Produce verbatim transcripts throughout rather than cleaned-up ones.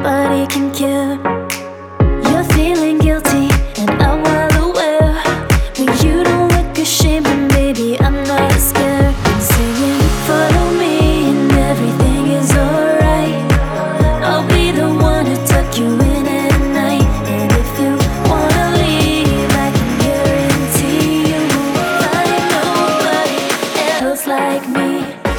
nobody can cure. You're feeling guilty, and I'm well aware. But you don't look ashamed, and baby, I'm not scared. I'm singing, follow me, and everything is alright. I'll be the one to tuck you in at night. And if you wanna leave, I can guarantee you won't find nobody else like me.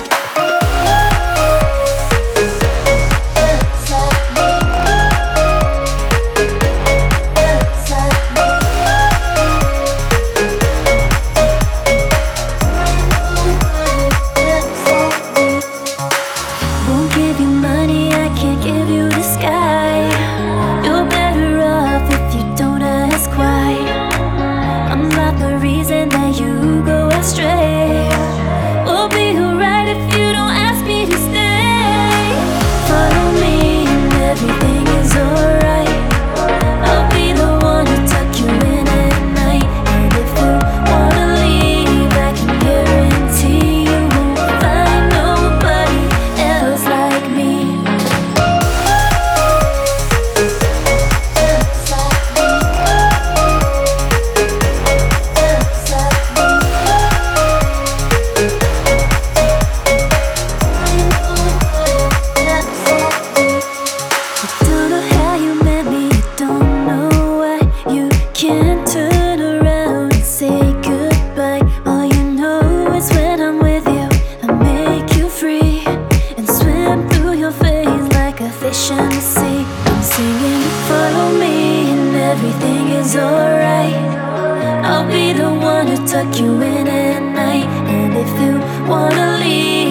Everything is alright. I'll be the one to tuck you in at night. And if you wanna leave,